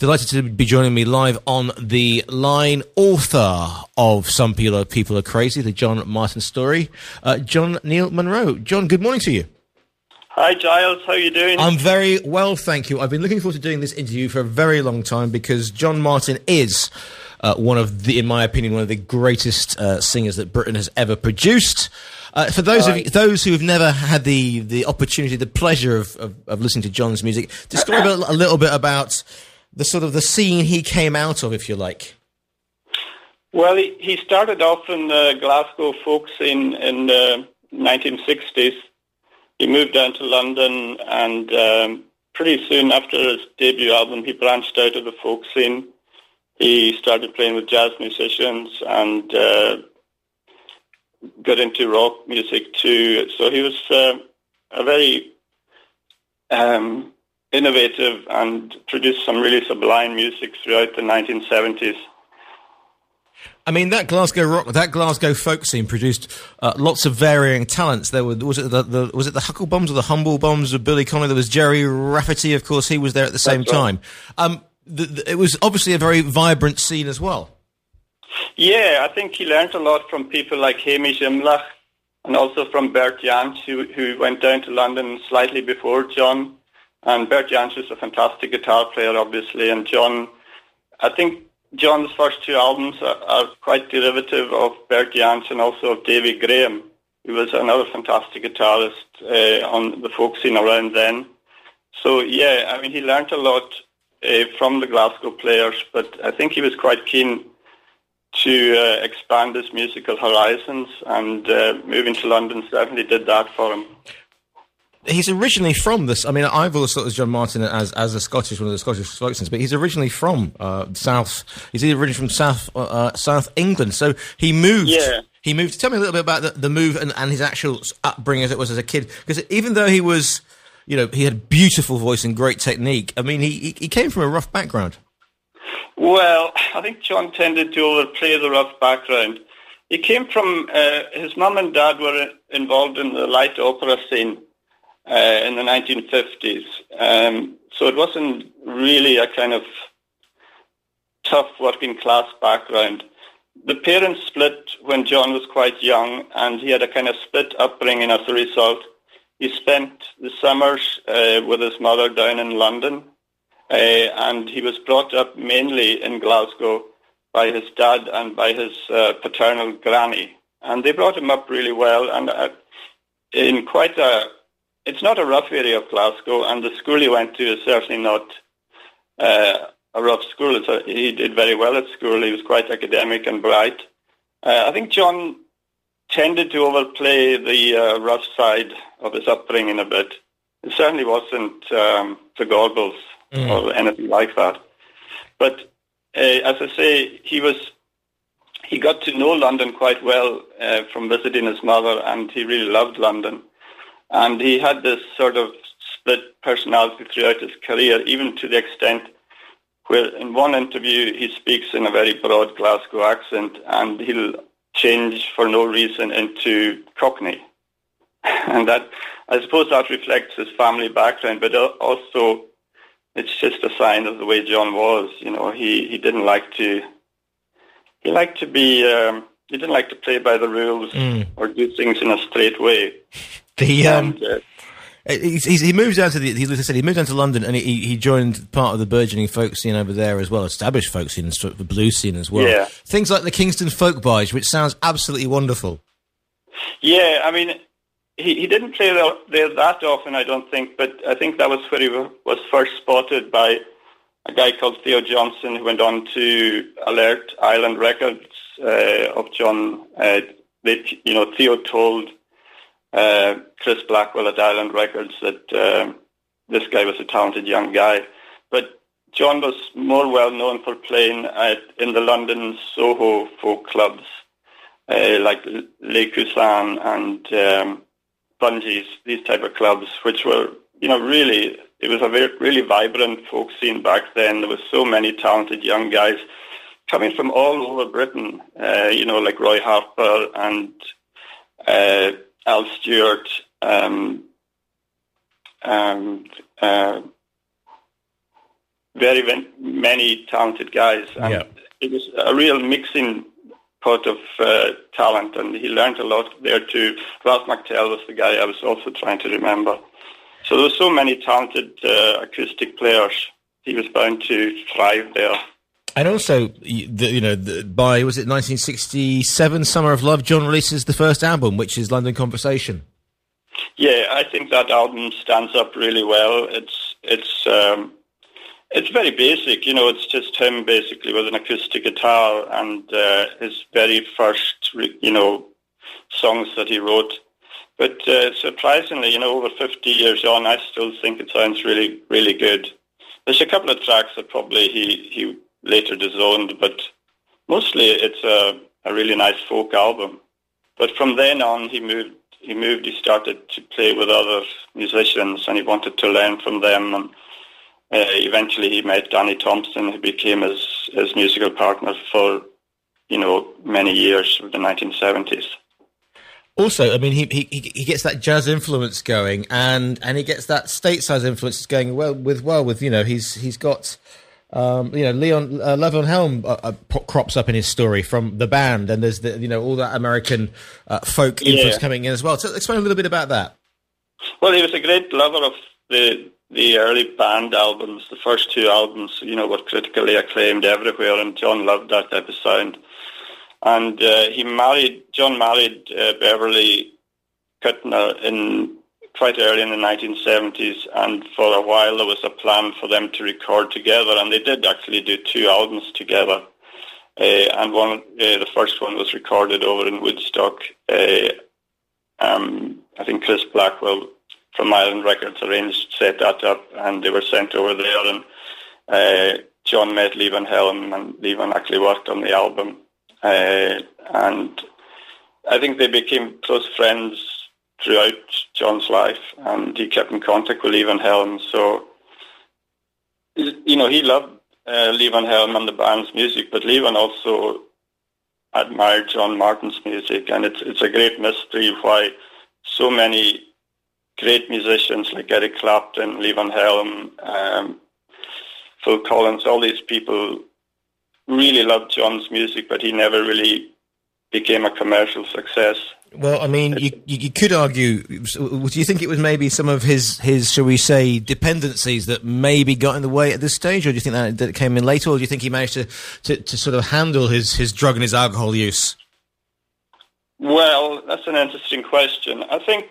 Delighted to be joining me live on the line, author of Some People Are Crazy, the John Martyn story, John Neil Munro. John, good morning to you. Hi, Giles. How are you doing? I'm very well, thank you. I've been looking forward to doing this interview for a very long time because John Martyn is in my opinion, one of the greatest singers that Britain has ever produced. For those who have never had the opportunity, the pleasure of listening to John's music, describe a little bit about the sort of the scene he came out of, if you like. Well, he started off in the Glasgow folk scene in the 1960s. He moved down to London, and pretty soon after his debut album, he branched out of the folk scene. He started playing with jazz musicians and got into rock music too. So he was a very innovative and produced some really sublime music throughout the 1970s. I mean, that Glasgow folk scene produced lots of varying talents. There was it the Hucklebombs or the Humblebombs of Billy Connolly? There was Jerry Rafferty, of course. He was there at the same time. It was obviously a very vibrant scene as well. Yeah, I think he learned a lot from people like Hamish Imlach and also from Bert Jansch, who went down to London slightly before John. And Bert Jansch was a fantastic guitar player, obviously. And I think John's first two albums are quite derivative of Bert Jansch and also of Davy Graham, who was another fantastic guitarist on the folk scene around then. So, yeah, I mean, he learned a lot from the Glasgow players, but I think he was quite keen to expand his musical horizons, and moving to London certainly did that for him. He's originally from this. I mean, I've always thought of John Martyn as one of the Scottish folk singers, but he's originally from South. He's originally from South England. So he moved. Yeah. He moved. Tell me a little bit about the move and his actual upbringing as it was as a kid. Because even though he was, he had a beautiful voice and great technique. I mean, he came from a rough background. Well, I think John tended to overplay the rough background. He came from his mum and dad were involved in the light opera scene in the 1950s. So it wasn't really a kind of tough working class background. The parents split when John was quite young, and he had a kind of split upbringing as a result. He spent the summers with his mother down in London, and he was brought up mainly in Glasgow by his dad and by his paternal granny. And they brought him up really well, and in quite it's not a rough area of Glasgow, and the school he went to is certainly not a rough school. He did very well at school. He was quite academic and bright. I think John tended to overplay the rough side of his upbringing a bit. It certainly wasn't the Gorbals or anything like that. But as I say, he got to know London quite well from visiting his mother, and he really loved London. And he had this sort of split personality throughout his career, even to the extent where in one interview he speaks in a very broad Glasgow accent, and he'll change for no reason into Cockney. And that, I suppose that reflects his family background, but also it's just a sign of the way John was. He didn't like to play by the rules or do things in a straight way. He moved down to he moved down to London, and he joined part of the burgeoning folk scene over there as well, established folk scene and the blues scene as well. Yeah. Things like the Kingston Folk Barge, which sounds absolutely wonderful. Yeah, I mean, he didn't play there that often, I don't think, but I think that was where he was first spotted by a guy called Theo Johnson, who went on to alert Island Records of John. Theo told Chris Blackwell at Island Records that this guy was a talented young guy. But John was more well known for playing in the London Soho folk clubs, like Le Cousin and Bungees, these type of clubs, which were, really, it was a really vibrant folk scene back then. There were so many talented young guys coming from all over Britain, like Roy Harper and Al Stewart, many talented guys, and it was a real mixing pot of talent, and he learned a lot there too. Ralph McTell was the guy I was also trying to remember. So there were so many talented acoustic players. He was bound to thrive there. And also, by, was it 1967, Summer of Love, John releases the first album, which is London Conversation. Yeah, I think that album stands up really well. It's very basic, it's just him basically with an acoustic guitar and his very first, songs that he wrote. But surprisingly, over 50 years on, I still think it sounds really, really good. There's a couple of tracks that probably he later disowned, but mostly it's a really nice folk album. But from then on, he started to play with other musicians, and he wanted to learn from them. And eventually he met Danny Thompson, who became his musical partner for, many years of the 1970s. Also, I mean, he gets that jazz influence going, and he gets that stateside influence going with he's got Levon Helm crops up in his story from the band, and there's all that American folk influence coming in as well. So explain a little bit about that. Well, he was a great lover of the early band albums. The first two albums, were critically acclaimed everywhere, and John loved that type of sound. And John married Beverly Kuttner quite early in the 1970s, and for a while there was a plan for them to record together, and they did actually do two albums together. And the first one was recorded over in Woodstock. I think Chris Blackwell from Island Records set that up, and they were sent over there, and John met Levon Helm, and Levon actually worked on the album. And I think they became close friends throughout John's life, and he kept in contact with Levon Helm. So, he loved Levon Helm and the band's music, but Levon also admired John Martin's music, and it's a great mystery why so many great musicians like Eric Clapton, Levon Helm, Phil Collins, all these people really loved John's music, but he never really became a commercial success. Well, I mean, you could argue. Do you think it was maybe some of his shall we say dependencies that maybe got in the way at this stage, or do you think that it came in later, or do you think he managed to sort of handle his drug and his alcohol use? Well, that's an interesting question. I think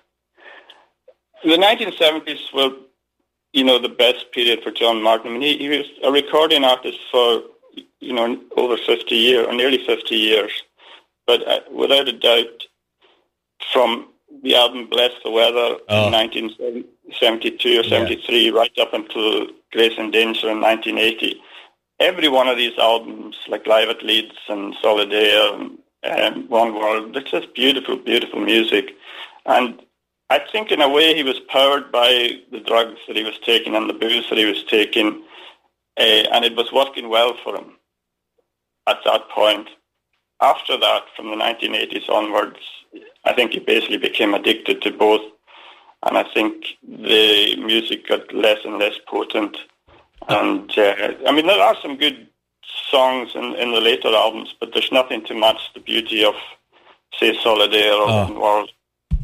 the 1970s were, the best period for John Martin. I mean, he was a recording artist for over 50 years, or nearly 50 years. But without a doubt, from the album Bless the Weather in 1972 or 73, right up until Grace and Danger in 1980, every one of these albums, like Live at Leeds and Solid Air and One World, it's just beautiful, beautiful music. And I think in a way he was powered by the drugs that he was taking and the booze that he was taking, and it was working well for him at that point. After that, from the 1980s onwards, I think he basically became addicted to both, and I think the music got less and less potent. And there are some good songs in the later albums, but there's nothing to match the beauty of, say, Solid Air or One World.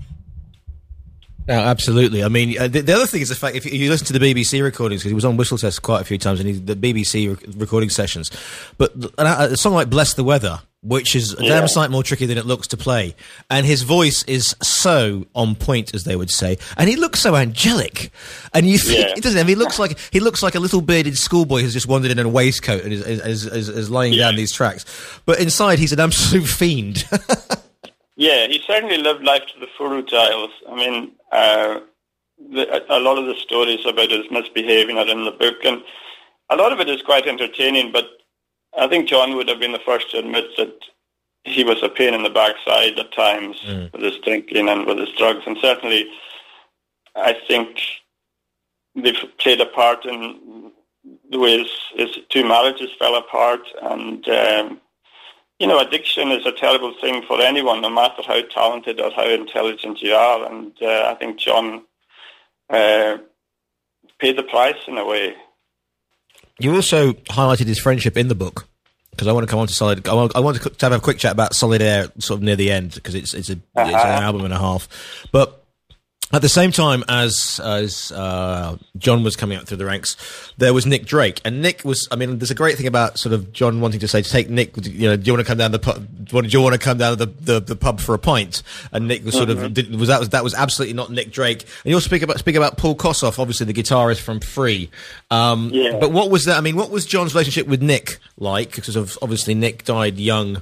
No, absolutely. I mean, the other thing is the fact, if you listen to the BBC recordings, because he was on Whistle Test quite a few times, and the BBC recording sessions, but a song like Bless the Weather, which is a damn sight more tricky than it looks to play, and his voice is so on point, as they would say, and he looks so angelic, and you think he doesn't. I mean, he looks like a little bearded schoolboy who's just wandered in a waistcoat and is laying down these tracks, but inside he's an absolute fiend. Yeah, he certainly lived life to the full, Giles. I mean, a lot of the stories about his misbehaving are in the book, and a lot of it is quite entertaining, but I think John would have been the first to admit that he was a pain in the backside at times with his drinking and with his drugs, and certainly I think they've played a part in the way his two marriages fell apart, and addiction is a terrible thing for anyone, no matter how talented or how intelligent you are. And I think John paid the price in a way. You also highlighted his friendship in the book, because I want to come on to Solid. I want to have a quick chat about Solid Air sort of near the end, because it's an album and a half. But at the same time as John was coming up through the ranks, there was Nick Drake, and Nick was. I mean, there's a great thing about sort of John wanting to say, take Nick. You know, do you want to come down the pub? Do you want to come down to the pub for a pint? And Nick was sort of that was absolutely not Nick Drake. And you'll speak about Paul Kossoff, obviously the guitarist from Free. But what was that? I mean, what was John's relationship with Nick like? Because obviously Nick died young.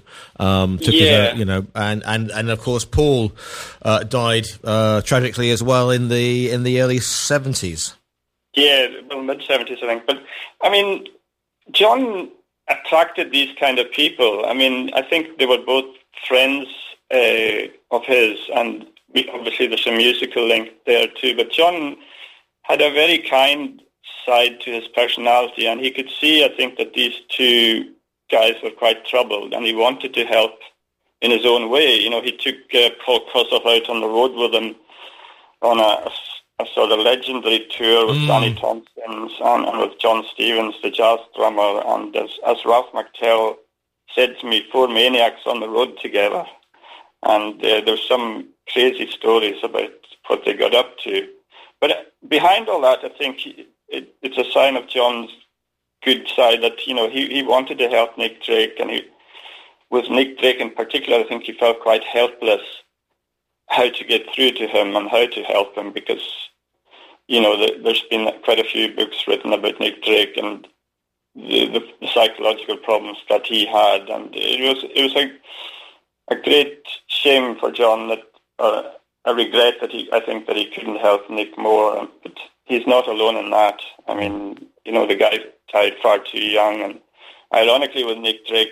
And of course Paul died tragically as well in the early 70s. Yeah, well, mid-70s, I think. But, I mean, John attracted these kind of people. I mean, I think they were both friends of his, and obviously there's a musical link there too. But John had a very kind side to his personality, and he could see, I think, that these two guys were quite troubled, and he wanted to help in his own way. You know, he took Paul Kossoff out on the road with him on a sort of legendary tour with Danny Thompson and with John Stevens, the jazz drummer. And as Ralph McTell said to me, 4 maniacs on the road together. And there's some crazy stories about what they got up to. But behind all that, I think it's a sign of John's good side that, you know, he wanted to help Nick Drake. And with Nick Drake in particular, I think he felt quite helpless how to get through to him and how to help him, because, you know, there's been quite a few books written about Nick Drake and the psychological problems that he had, and it was a great shame for John, that a regret that I think that he couldn't help Nick more, but he's not alone in that. I mean, you know, the guy died far too young, and ironically with Nick Drake,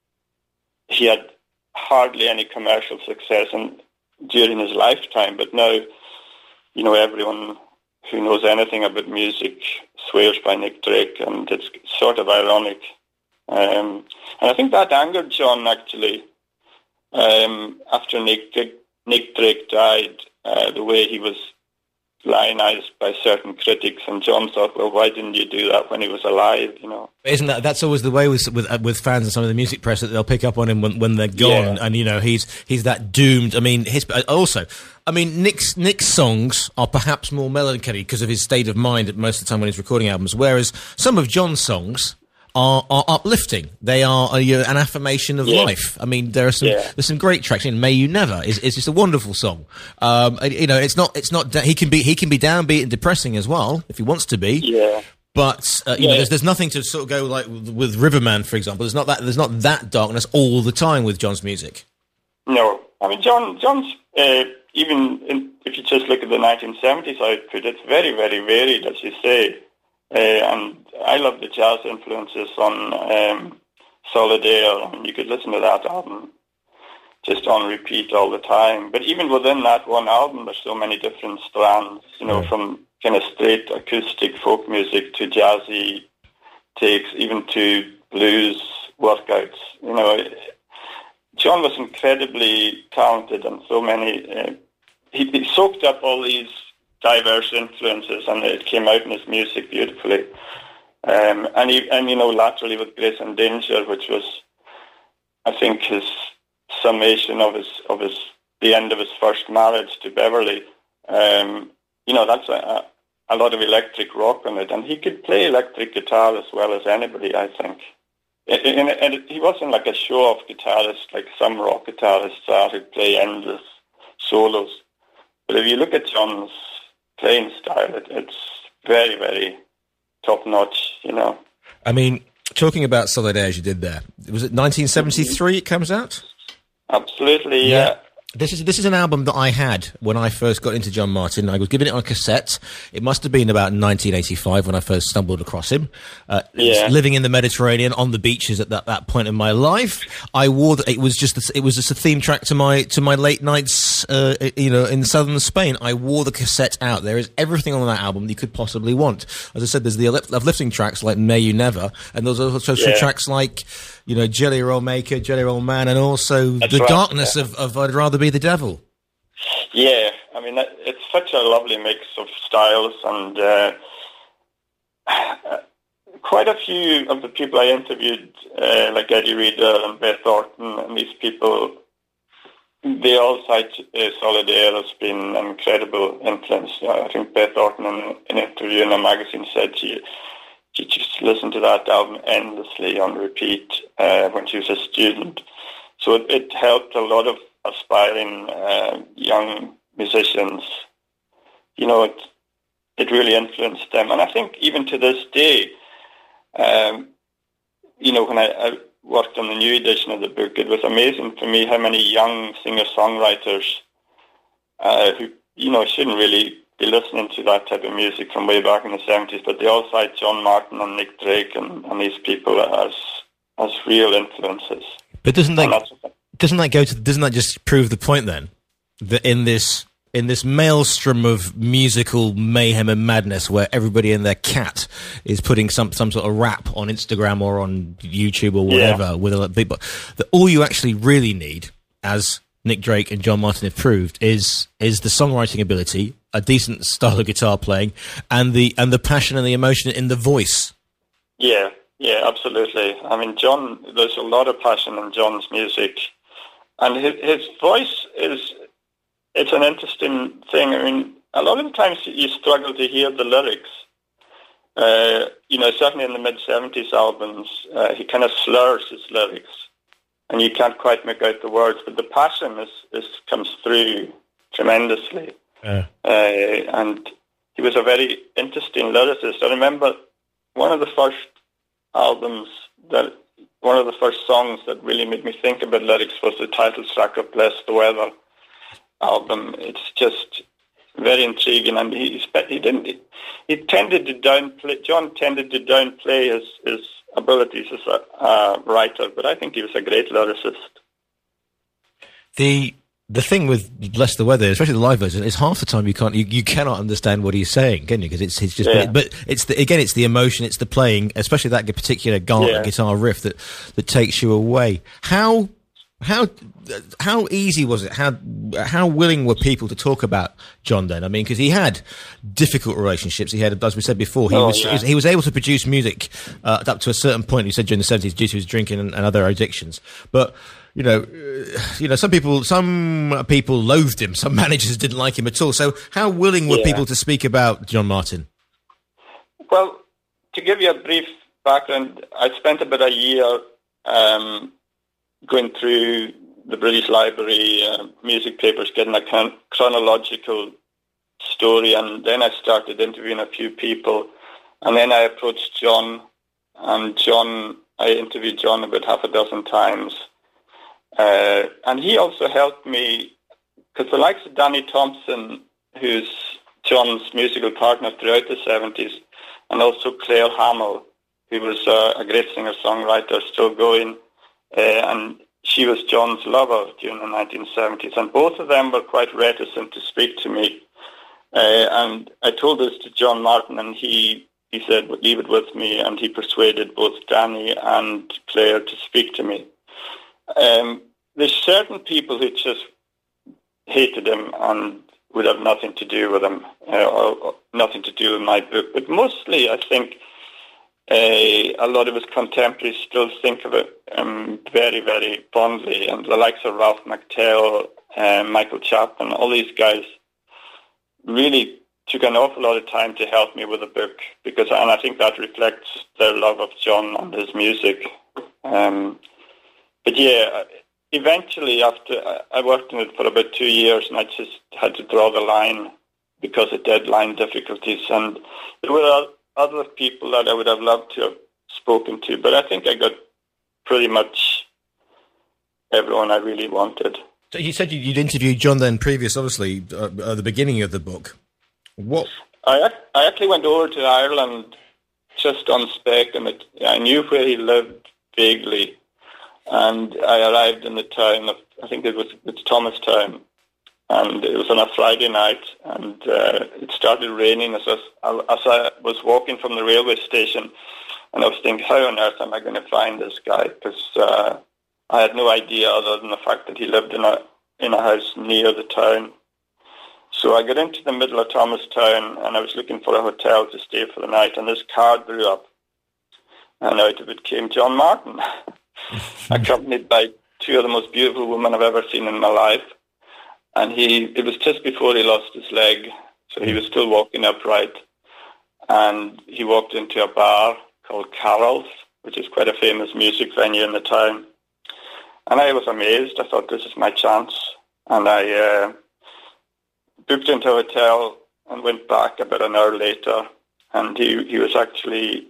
he had hardly any commercial success during his lifetime, but now, you know, everyone who knows anything about music swears by Nick Drake, and it's sort of ironic. And I think that angered John, actually, after Nick Drake died, the way he was lionized by certain critics, and John thought, well, why didn't you do that when he was alive, you know? Isn't that's always the way with fans and some of the music press, that they'll pick up on him when they're gone, and you know, he's that doomed. I mean, Nick's songs are perhaps more melancholy because of his state of mind at most of the time when he's recording albums, whereas some of John's songs are uplifting. They are an affirmation of life. I mean, there's some great tracks in May You Never. It's just a wonderful song. You know, it's not he can be downbeat and depressing as well if he wants to be. Yeah. But you know, there's nothing to sort of go like with Riverman, for example. There's not that darkness all the time with John's music. No, I mean John's if you just look at the 1970s output, it's very, very varied, as you say. And I love the jazz influences on Solid Air. I mean, you could listen to that album just on repeat all the time. But even within that one album, there's so many different strands, you know, from kind of straight acoustic folk music to jazzy takes, even to blues workouts. You know, John was incredibly talented, and so many. He soaked up all these diverse influences, and it came out in his music beautifully. And you know, laterally with Grace and Danger, which was, I think, his summation of the end of his first marriage to Beverly. You know, that's a lot of electric rock on it, and he could play electric guitar as well as anybody, I think. And he wasn't like a show-off guitarist like some rock guitarists are who play endless solos. But if you look at John's playing style, it's very, very top-notch, you know. I mean, talking about Solid Air, as you did there, was it 1973 it comes out? Absolutely, yeah. This is an album that I had when I first got into John Martin. I was given it on cassette. It must have been about 1985 when I first stumbled across him. Living in the Mediterranean on the beaches at that point in my life, I wore it was just a theme track to my late nights, you know, in southern Spain. I wore the cassette out. There is everything on that album that you could possibly want. As I said, there's the uplifting tracks like May You Never, and there's also some tracks like, you know, Jelly Roll Maker, Jelly Roll Man, and also darkness of I'd Rather Be the Devil. Yeah, I mean, it's such a lovely mix of styles, and quite a few of the people I interviewed, like Eddie Reader and Beth Orton, and these people, they all cite Solid Air as being an incredible influence. I think Beth Orton, in an interview in a magazine, said she just listened to that album endlessly on repeat when she was a student. So it helped a lot of aspiring young musicians. You know, it really influenced them. And I think even to this day, you know, when I worked on the new edition of the book, it was amazing for me how many young singer-songwriters who, you know, shouldn't really be listening to that type of music from way back in the 70s, but they all cite John Martyn and Nick Drake and these people as real influences. But doesn't that just prove the point then, that in this maelstrom of musical mayhem and madness, where everybody and their cat is putting some sort of rap on Instagram or on YouTube or whatever, with a big, that all you actually really need, as Nick Drake and John Martyn have proved, is the songwriting ability, a decent style of guitar playing, and the passion and the emotion in the voice. Yeah, absolutely. I mean, John, there's a lot of passion in John's music, and his voice it's an interesting thing. I mean, a lot of the times you struggle to hear the lyrics. You know, certainly in the mid-70s albums, he kind of slurs his lyrics, and you can't quite make out the words, but the passion comes through tremendously. And he was a very interesting lyricist. I remember one of the first songs that really made me think about lyrics was the title track of Bless the Weather album. It's just very intriguing, and John tended to downplay his abilities as a writer, but I think he was a great lyricist. The thing with Bless the Weather, especially the live version, is half the time you cannot understand what he's saying, can you? Because it's just, but it's the emotion, it's the playing, especially that particular guitar riff that takes you away. How easy was it? How willing were people to talk about John then? I mean, because he had difficult relationships. He had, as we said before, he was able to produce music up to a certain point. You said during the 70s due to his drinking and other addictions, but. You know, some people loathed him. Some managers didn't like him at all. So, how willing were people to speak about John Martyn? Well, to give you a brief background, I spent about a year going through the British Library music papers, getting a chronological story, and then I started interviewing a few people, and then I approached John, and I interviewed John about half a dozen times. And he also helped me, because the likes of Danny Thompson, who's John's musical partner throughout the 70s, and also Claire Hamill, who was a great singer-songwriter, still going, and she was John's lover during the 1970s, and both of them were quite reticent to speak to me. And I told this to John Martyn, and he said, leave it with me, and he persuaded both Danny and Claire to speak to me. There's certain people who just hated him and would have nothing to do with him, or nothing to do with my book. But mostly, I think a lot of his contemporaries still think of it very, very fondly. And the likes of Ralph McTell, Michael Chapman, all these guys really took an awful lot of time to help me with the book, and I think that reflects their love of John and his music. But yeah, eventually, after I worked on it for about 2 years, and I just had to draw the line because of deadline difficulties. And there were other people that I would have loved to have spoken to, but I think I got pretty much everyone I really wanted. So you said you'd interviewed John then previous, obviously, at the beginning of the book. What? I actually went over to Ireland just on spec, and I knew where he lived vaguely. And I arrived in the town I think it's Thomastown, and it was on a Friday night, and it started raining as I was walking from the railway station, and I was thinking, how on earth am I going to find this guy? Because I had no idea other than the fact that he lived in a house near the town. So I got into the middle of Thomastown, and I was looking for a hotel to stay for the night, and this car drew up. And out of it came John Martyn, accompanied by two of the most beautiful women I've ever seen in my life. And it was just before he lost his leg, so he was still walking upright. And he walked into a bar called Carol's, which is quite a famous music venue in the town. And I was amazed. I thought, this is my chance. And I booked into a hotel and went back about an hour later. And he was actually...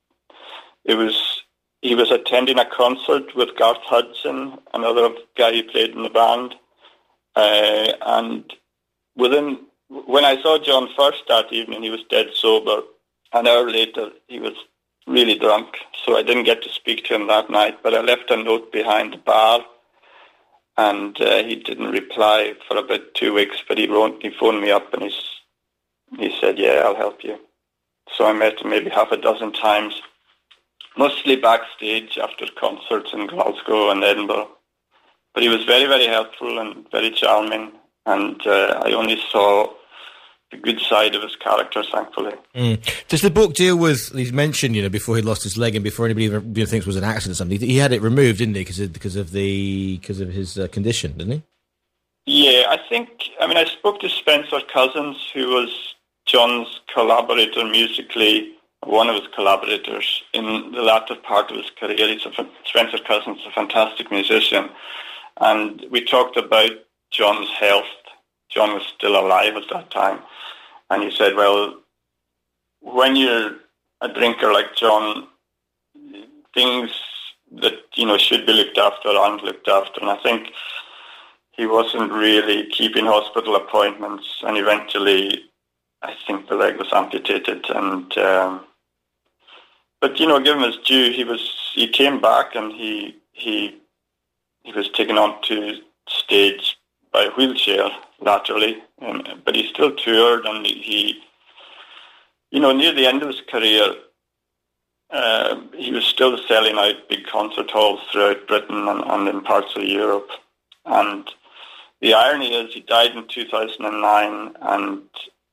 He was attending a concert with Garth Hudson, another guy who played in the band. And when I saw John first that evening, he was dead sober. An hour later, he was really drunk, so I didn't get to speak to him that night. But I left a note behind the bar, and he didn't reply for about 2 weeks. But he phoned me up, and he said, "Yeah, I'll help you." So I met him maybe half a dozen times, mostly backstage after concerts in Glasgow and Edinburgh. But he was very, very helpful and very charming, and I only saw the good side of his character, thankfully. Does the book deal with, he's mentioned, before he lost his leg and before anybody even thinks it was an accident or something, he had it removed, didn't he, because of his condition, didn't he? Yeah, I spoke to Spencer Cousins, who was John's collaborator musically, one of his collaborators in the latter part of his career. Spencer Cousins is a fantastic musician. And we talked about John's health. John was still alive at that time. And he said, well, when you're a drinker like John, things that, should be looked after aren't looked after. And I think he wasn't really keeping hospital appointments. And eventually, I think the leg was amputated. And but give him his due. He came back and he was taken onto stage by a wheelchair laterally, but he still toured, and he near the end of his career, he was still selling out big concert halls throughout Britain and in parts of Europe. And the irony is, he died in 2009, and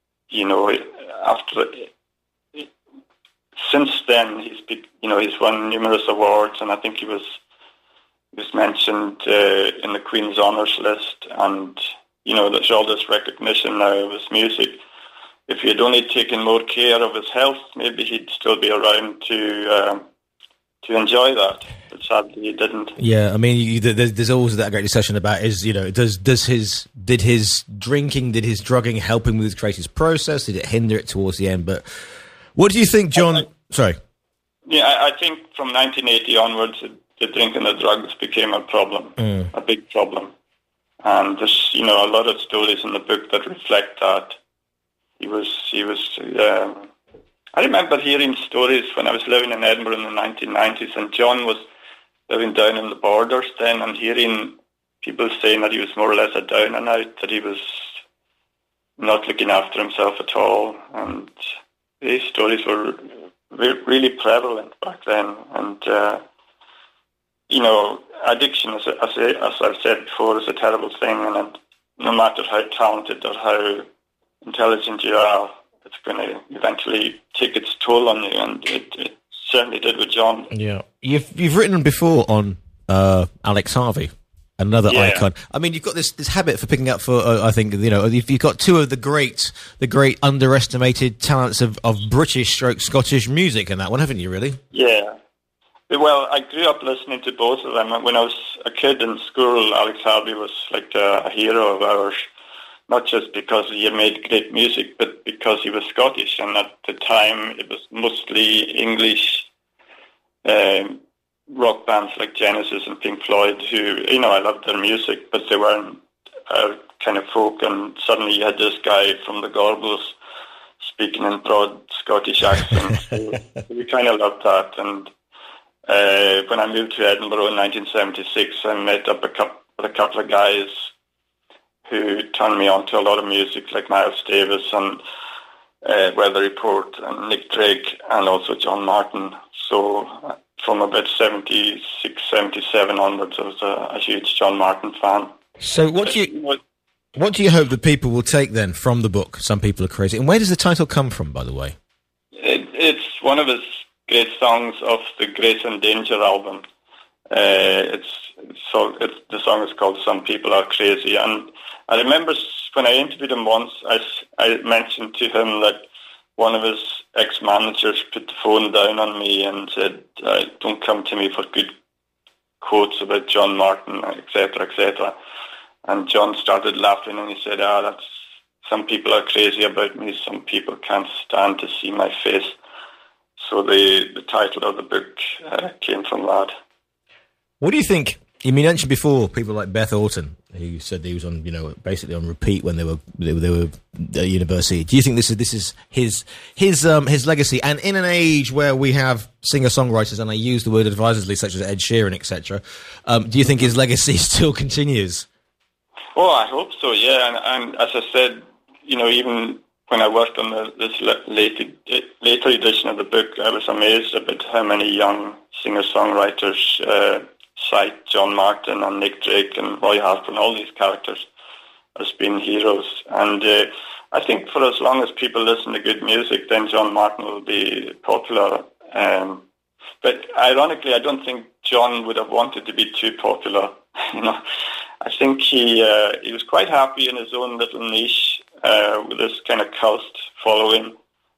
since then he's won numerous awards, and I think he was mentioned in the Queen's Honours list, and there's all this recognition now of his music. If he had only taken more care of his health, maybe he'd still be around to enjoy that. But sadly, he didn't. Yeah, there's always that great discussion about did his drinking, did his drugging help him with his creative process? Did it hinder it towards the end? But what do you think, John? Sorry. Yeah, I think from 1980 onwards, the drink and the drugs became a problem, a big problem. And there's, a lot of stories in the book that reflect that. I remember hearing stories when I was living in Edinburgh in the 1990s, and John was living down in the Borders then, and hearing people saying that he was more or less a down and out, that he was not looking after himself at all. And these stories were really prevalent back then. And addiction, as I've said before, is a terrible thing, and no matter how talented or how intelligent you are, it's going to eventually take its toll on you, and it certainly did with John. Yeah, you've written before on Alex Harvey, another icon. You've got this habit for picking up for I think you've got two of the great underestimated talents of British / Scottish music in that one, haven't you? Really? Yeah. Well, I grew up listening to both of them. When I was a kid in school, Alex Harvey was like a hero of ours, not just because he made great music, but because he was Scottish. And at the time, it was mostly English rock bands like Genesis and Pink Floyd, who, I loved their music, but they weren't kind of folk. And suddenly you had this guy from the Gorbals speaking in broad Scottish accents. So we kind of loved that. And when I moved to Edinburgh in 1976, I met up with a couple of guys who turned me on to a lot of music, like Miles Davis and Weather Report and Nick Drake, and also John Martyn. So from about 76, 77 onwards, I was a huge John Martyn fan. So what do you hope that people will take then from the book, Some People Are Crazy? And where does the title come from, by the way? It's one of his great songs off the Grace and Danger album. The song is called "Some People Are Crazy," and I remember when I interviewed him once, I mentioned to him that one of his ex-managers put the phone down on me and said, "Don't come to me for good quotes about John Martin, etc., etc." And John started laughing and he said, "That's some people are crazy about me. Some people can't stand to see my face." So the title of the book came from that. What do you think? You mentioned before people like Beth Orton, who said he was on, basically on repeat when they were at university. Do you think this is his legacy? And in an age where we have singer-songwriters, and I use the word advisedly, such as Ed Sheeran, etc., do you think his legacy still continues? Oh, I hope so. Yeah, and as I said, even when I worked on this later edition of the book, I was amazed about how many young singer-songwriters cite John Martin and Nick Drake and Roy Harper and all these characters as being heroes. And I think for as long as people listen to good music, then John Martin will be popular. But ironically, I don't think John would have wanted to be too popular. I think he was quite happy in his own little niche with this kind of cult following,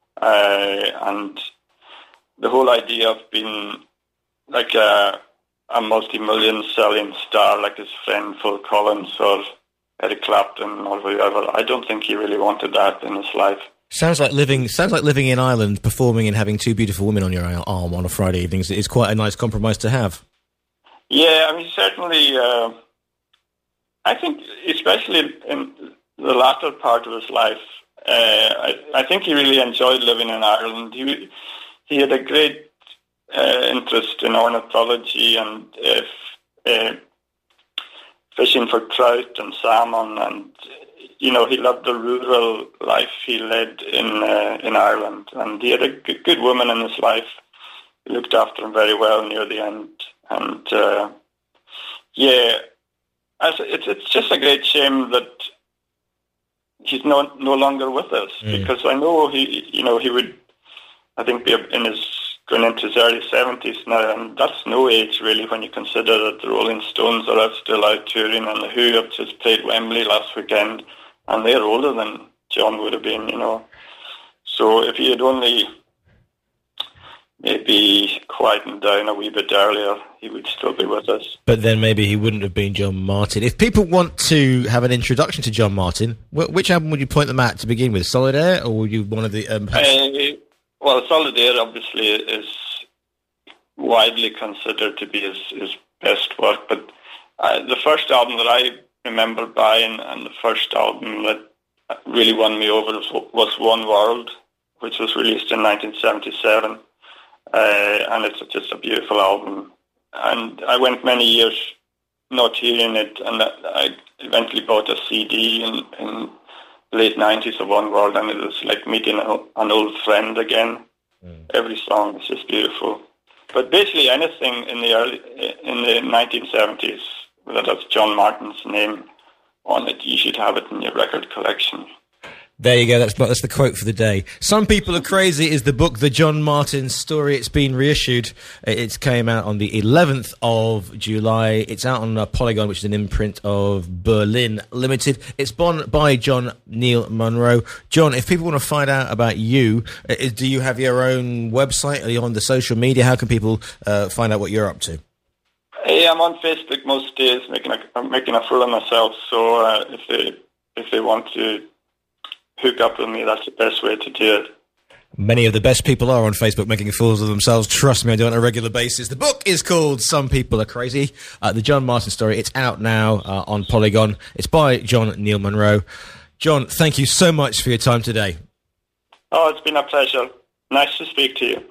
and the whole idea of being like a multi-million selling star like his friend Phil Collins or Eric Clapton or whoever. I don't think he really wanted that in his life. Sounds like living in Ireland, performing and having two beautiful women on your arm on a Friday evening is quite a nice compromise to have. Yeah, I mean, certainly, I think especially in the latter part of his life, I think he really enjoyed living in Ireland. He had a great interest in ornithology and fishing for trout and salmon, and he loved the rural life he led in Ireland. And he had a good woman in his life. He looked after him very well near the end. And it's just a great shame that he's no longer with us, because I know he would, I think, be going into his early 70s now, and that's no age really when you consider that the Rolling Stones are still out touring, and the Who have just played Wembley last weekend, and they're older than John would have been, So if he had only maybe quietened down a wee bit earlier, he would still be with us. But then maybe he wouldn't have been John Martin. If people want to have an introduction to John Martin, which album would you point them at to begin with? Solid Air, or would you one of the... Well, Solid Air obviously is widely considered to be his best work, but the first album that I remember buying and the first album that really won me over was One World, which was released in 1977, and it's just a beautiful album. And I went many years not hearing it, and I eventually bought a CD in late 90s of One World, and it was like meeting an old friend again. Every song is just beautiful. But basically anything in the 1970s that has John Martin's name on it, you should have it in your record collection. There you go. That's the quote for the day. Some People Are Crazy is the book, The John Martin Story. It's been reissued. It came out on the 11th of July. It's out on Polygon, which is an imprint of Berlin Limited. It's by John Neil Munro. John, if people want to find out about you, do you have your own website? Are you on the social media? How can people find out what you're up to? Yeah, I'm on Facebook most days, making a fool of myself. So if they want to hook up with me, that's the best way to do it. Many of the best people are on Facebook making fools of themselves. Trust me, I do it on a regular basis. The book is called Some People Are Crazy, The John Martin Story. It's out now on Polygon. It's by John Neil Munro. John, thank you so much for your time today. Oh, it's been a pleasure. Nice to speak to you.